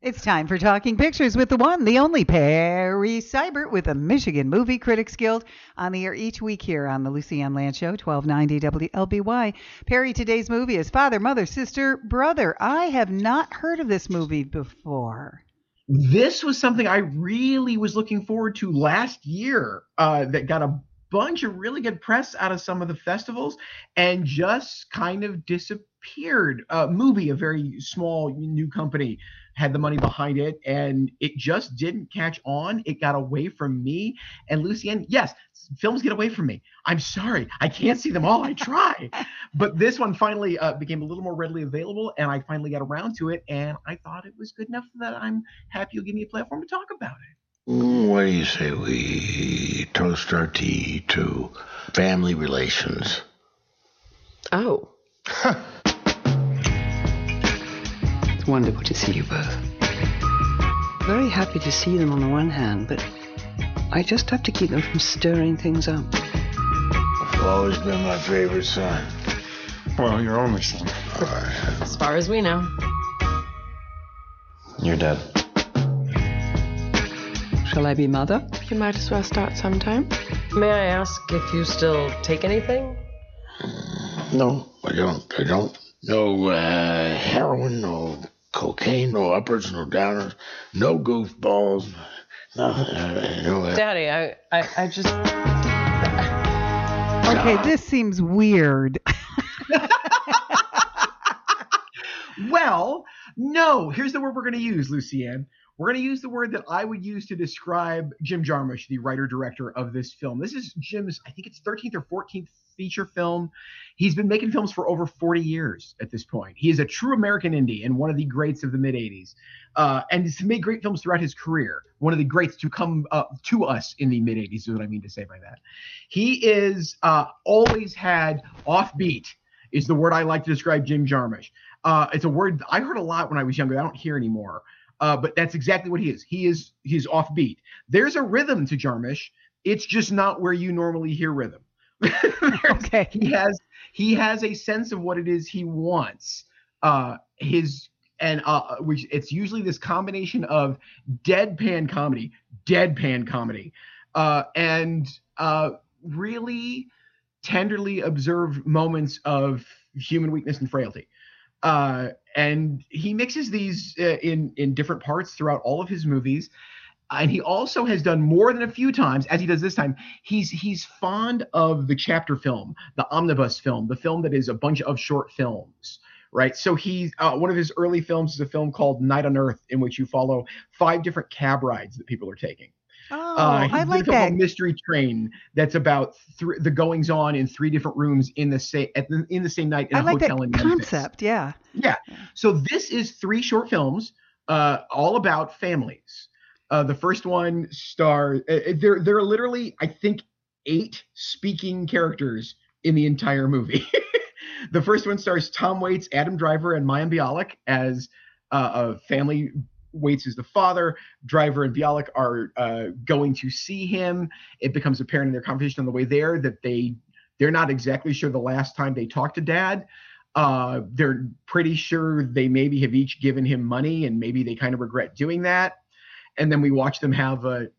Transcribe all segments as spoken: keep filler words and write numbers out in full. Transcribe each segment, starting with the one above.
It's time for Talking Pictures with the one, the only Perry Seibert with the Michigan Movie Critics Guild, on the air each week here on the Lucy Ann Land Show, twelve ninety W L B Y. Perry, today's movie is Father, Mother, Sister, Brother. I have not heard of this movie before. This was something I really was looking forward to last year uh, that got a bunch of really good press out of some of the festivals and just kind of disappeared. Uh, Movie, a very small new company, had the money behind it, and it just didn't catch on. It got away from me. And Lucienne, yes, films get away from me. I'm sorry. I can't see them all. I try. But this one finally uh, became a little more readily available, and I finally got around to it, and I thought it was good enough that I'm happy you'll give me a platform to talk about it. What do you say we toast our tea to family relations? Oh. It's wonderful to see you both. Very happy to see them on the one hand, but I just have to keep them from stirring things up. You've always been my favorite son. Well, your only son. All right. As far as we know. You're dead. Shall I be mother? You might as well start sometime. May I ask if you still take anything? No, I don't. I don't. No uh, heroin, no cocaine, no uppers, no downers, no goofballs, nothing. Uh, no, uh, Daddy, I, I, I just... Okay, this seems weird. Well, no. Here's the word we're going to use, Lucienne. We're going to use the word that I would use to describe Jim Jarmusch, the writer-director of this film. This is Jim's, I think it's thirteenth or fourteenth feature film. He's been making films for over forty years at this point. He is a true American indie and one of the greats of the mid-eighties. Uh, and he's made great films throughout his career. One of the greats to come uh, to us in the mid-eighties is what I mean to say by that. He is uh, always had offbeat is the word I like to describe Jim Jarmusch. Uh, it's a word I heard a lot when I was younger. I don't hear anymore. Uh, but that's exactly what he is. He is he's offbeat. There's a rhythm to Jarmusch. It's just not where you normally hear rhythm. Okay. He has he has a sense of what it is he wants. Uh, his and uh, which it's usually this combination of deadpan comedy, deadpan comedy, uh, and uh, really tenderly observed moments of human weakness and frailty. Uh, and he mixes these uh, in in different parts throughout all of his movies. And he also has done more than a few times, as he does this time. He's he's fond of the chapter film, the omnibus film, the film that is a bunch of short films, right? So he's uh, one of his early films is a film called Night on Earth, in which you follow five different cab rides that people are taking. Oh, Uh, I he's like done a film that. called Mystery Train that's about th- the goings on in three different rooms in the same at the, in the same night in I a like that hotel in Memphis. concept, yeah. Yeah. So this is three short films, uh, all about families. Uh, the first one stars. Uh, there, there are literally, I think, eight speaking characters in the entire movie. The first one stars Tom Waits, Adam Driver, and Mayim Bialik as uh, a family. Waits is the father. Driver and Bialik are uh, going to see him. It becomes apparent in their conversation on the way there that they they're not exactly sure the last time they talked to Dad. Uh, they're pretty sure they maybe have each given him money, and maybe they kind of regret doing that. And then we watch them have a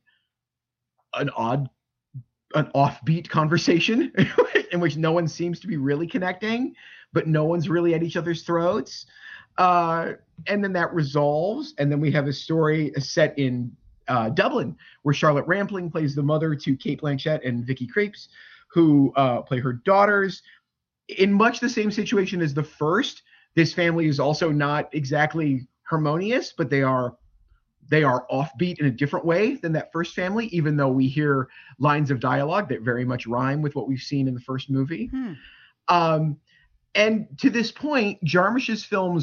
an odd, an offbeat conversation in which no one seems to be really connecting, but no one's really at each other's throats. Uh, and then that resolves, and then we have a story set in uh, Dublin, where Charlotte Rampling plays the mother to Cate Blanchett and Vicky Krieps, who uh, play her daughters. In much the same situation as the first, this family is also not exactly harmonious, but they are they are offbeat in a different way than that first family, even though we hear lines of dialogue that very much rhyme with what we've seen in the first movie. Hmm. Um, and to this point, Jarmusch's films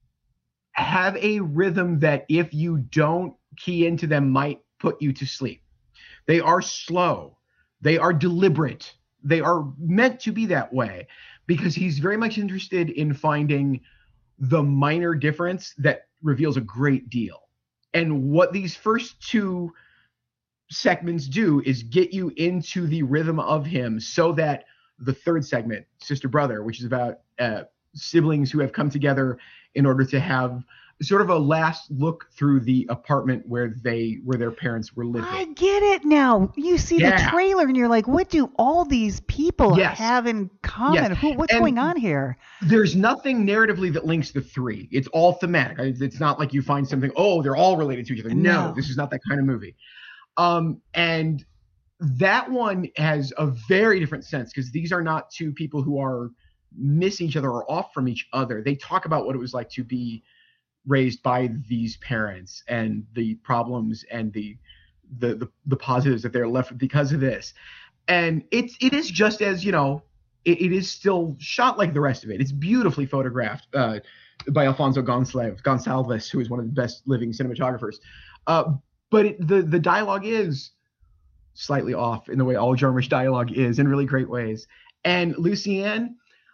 have a rhythm that if you don't key into them might put you to sleep. They are slow. They are deliberate. They are meant to be that way because he's very much interested in finding the minor difference that reveals a great deal. And what these first two segments do is get you into the rhythm of him so that the third segment, Sister Brother, which is about uh, siblings who have come together in order to have sort of a last look through the apartment where they where their parents were living. I get it now. You see Yeah. the trailer and you're like, what do all these people Yes. have in common? Yes. Who, what's And going on here? There's nothing narratively that links the three. It's all thematic. It's not like you find something, oh, they're all related to each other. No, No. this is not that kind of movie. Um, and that one has a very different sense because these are not two people who are missing each other or off from each other. They talk about what it was like to be raised by these parents and the problems and the the the, the positives that they're left with because of this. And it's it is just as, you know, it, it is still shot like the rest of it. It's beautifully photographed uh, by Alfonso Gonçalves, Gonçalves, who is one of the best living cinematographers. Uh, but it, the the dialogue is slightly off in the way all Jarmusch dialogue is, in really great ways. And Lucien,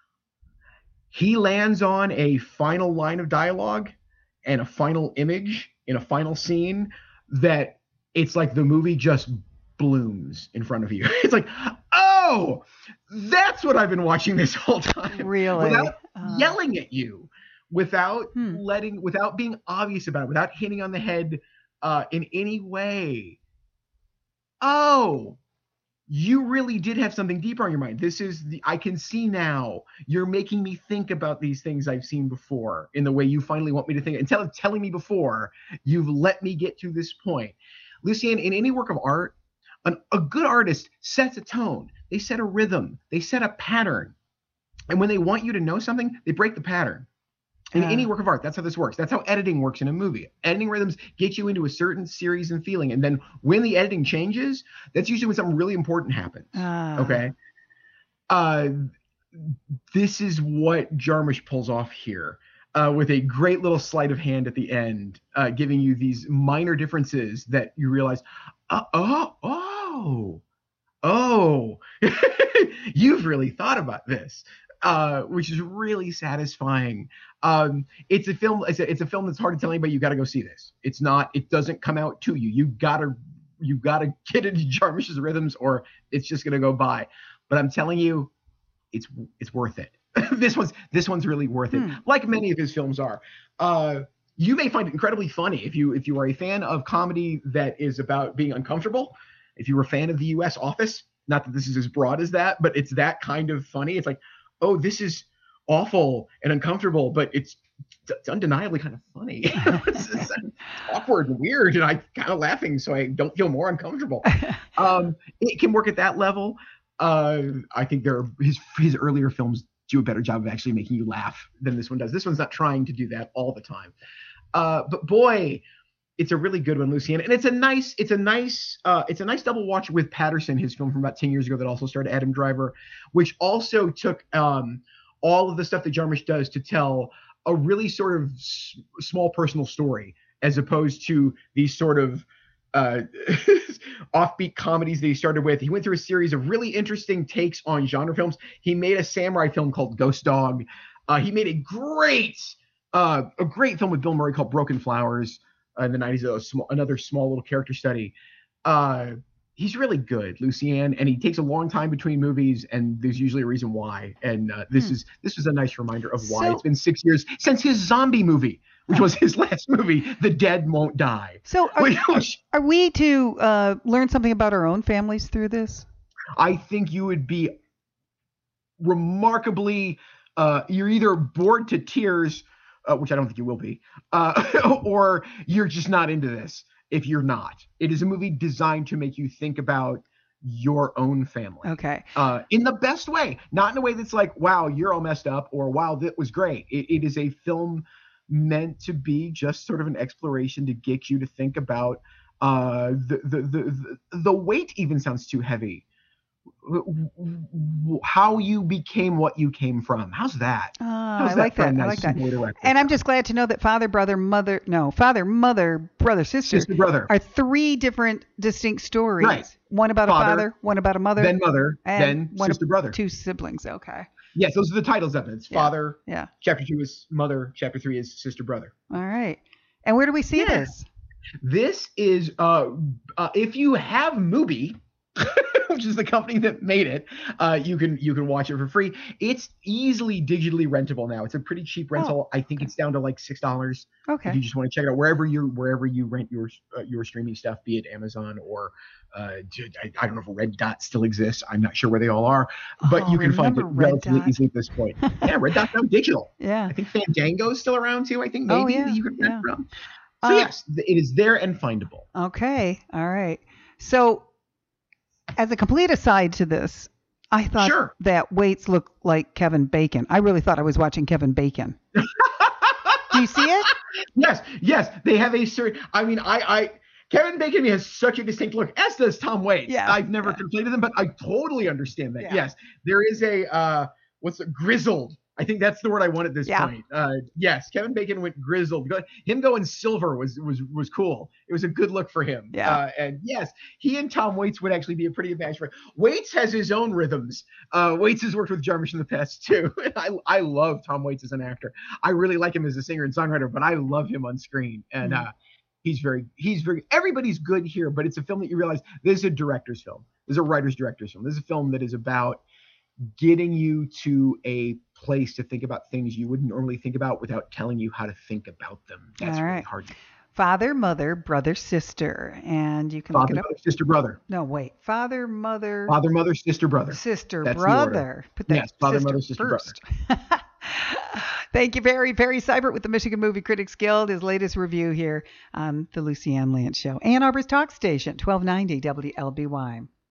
he lands on a final line of dialogue and a final image in a final scene that it's like the movie just blooms in front of you. It's like, oh, that's what I've been watching this whole time. Really? Without Uh. yelling at you, without Hmm. letting, without being obvious about it, without hitting on the head uh, in any way. Oh, you really did have something deeper on your mind. This is the, I can see now. You're making me think about these things I've seen before in the way you finally want me to think. Instead of telling me before, you've let me get to this point. Lucien, in any work of art, an, a good artist sets a tone. They set a rhythm. They set a pattern. And when they want you to know something, they break the pattern. In Yeah. any work of art, that's how this works. That's how editing works in a movie. Editing rhythms get you into a certain series and feeling. And then when the editing changes, that's usually when something really important happens. Ah. Okay. Uh, this is what Jarmusch pulls off here uh, with a great little sleight of hand at the end, uh, giving you these minor differences that you realize, uh, oh, oh, oh, you've really thought about this. Uh, which is really satisfying. Um, it's a film. It's a, it's a film that's hard to tell anybody. You got to go see this. It's not. It doesn't come out to you. You gotta. You gotta get into Jarmusch's rhythms, or it's just gonna go by. But I'm telling you, it's it's worth it. this one's this one's really worth it. Hmm. Like many of his films are. Uh, you may find it incredibly funny if you if you are a fan of comedy that is about being uncomfortable. If you're a fan of the U S Office, not that this is as broad as that, but it's that kind of funny. It's like, oh, this is awful and uncomfortable, but it's, it's undeniably kind of funny. it's, it's awkward and weird, and I'm kind of laughing so I don't feel more uncomfortable. Um, it can work at that level. Uh, I think there are, his his earlier films do a better job of actually making you laugh than this one does. This one's not trying to do that all the time. Uh, but boy, it's a really good one, Lucien, and it's a nice, it's a nice, uh, it's a nice double watch with Patterson, his film from about ten years ago that also starred Adam Driver, which also took um, all of the stuff that Jarmusch does to tell a really sort of s- small personal story, as opposed to these sort of uh, offbeat comedies that he started with. He went through a series of really interesting takes on genre films. He made a samurai film called Ghost Dog. Uh, he made a great, uh, a great film with Bill Murray called Broken Flowers. Uh, in the nineties, a small, another small little character study. Uh, he's really good, Lucien, and he takes a long time between movies, and there's usually a reason why. And uh, this Hmm. is this was a nice reminder of why. So- It's been six years since his zombie movie, which was his last movie, The Dead Won't Die. So are, Which, which are we to uh, learn something about our own families through this? I think you would be remarkably, uh, you're either bored to tears, uh, which I don't think you will be, uh, or you're just not into this if you're not. It is a movie designed to make you think about your own family. Okay. Uh, in the best way, not in a way that's like, wow, you're all messed up, or wow, that was great. It, it is a film meant to be just sort of an exploration to get you to think about uh, the, the, the, the weight even sounds too heavy. How you became what you came from. How's that? Ah, How's I like for a that. I nice like that. way to wrap this And I'm up? just glad to know that father, brother, mother, no, father, mother, brother, sister, Sister, brother, are three different distinct stories. Right. One about Father, a father, one about a mother, then mother, and then one sister, brother. two siblings. Okay. Yes, those are the titles of it. It's Yeah. father. Yeah. Chapter two is mother. Chapter three is sister, brother. All right. And where do we see Yeah. this? This is uh, uh if you have Mubi, which is the company that made it. Uh, you can you can watch it for free. It's easily digitally rentable now. It's a pretty cheap rental. Oh, I think it's down to like six dollars. Okay. If you just want to check it out wherever you wherever you rent your uh, your streaming stuff, be it Amazon or uh, I, I don't know if Red Dot still exists. I'm not sure where they all are, but Oh, you can find it remember Red relatively Dot? easily at this point. Yeah, Red Dot's now digital. Yeah. I think Fandango's still around too. I think maybe Oh, yeah, that you can rent yeah. from. So Uh, yes, th- it is there and findable. Okay. All right. So, as a complete aside to this, I thought Sure. that Waits looked like Kevin Bacon. I really thought I was watching Kevin Bacon. Do you see it? Yes, yes, they have a certain. I mean, I, I, Kevin Bacon has such a distinct look, as does Tom Waits. Yeah, I've never yeah. conflated them, but I totally understand that. Yeah. Yes, there is a uh, what's it, grizzled. I think that's the word I want at this Yeah. point. Uh, yes, Kevin Bacon went grizzled. Go- Him going silver was was was cool. It was a good look for him. Yeah. Uh, and yes, he and Tom Waits would actually be a pretty good match for. Waits has his own rhythms. Uh, Waits has worked with Jarmusch in the past too. I I love Tom Waits as an actor. I really like him as a singer and songwriter, but I love him on screen. And Mhm. uh, he's very he's very everybody's good here. But it's a film that you realize this is a director's film. This is a writer's director's film. This is a film that is about getting you to a place to think about things you wouldn't normally think about without telling you how to think about them. That's All really right. hard. Father, mother, brother, sister, and you can Father, look it up. mother, sister, brother. No, wait. Father, mother, Father, mother, sister, brother. sister, That's the order. brother. Put that Yes, father, sister mother, sister, first. Thank you, Barry. Barry Seibert with the Michigan Movie Critics Guild. His latest review here on the Lucy Ann Lance Show. Ann Arbor's Talk Station, twelve ninety W L B Y.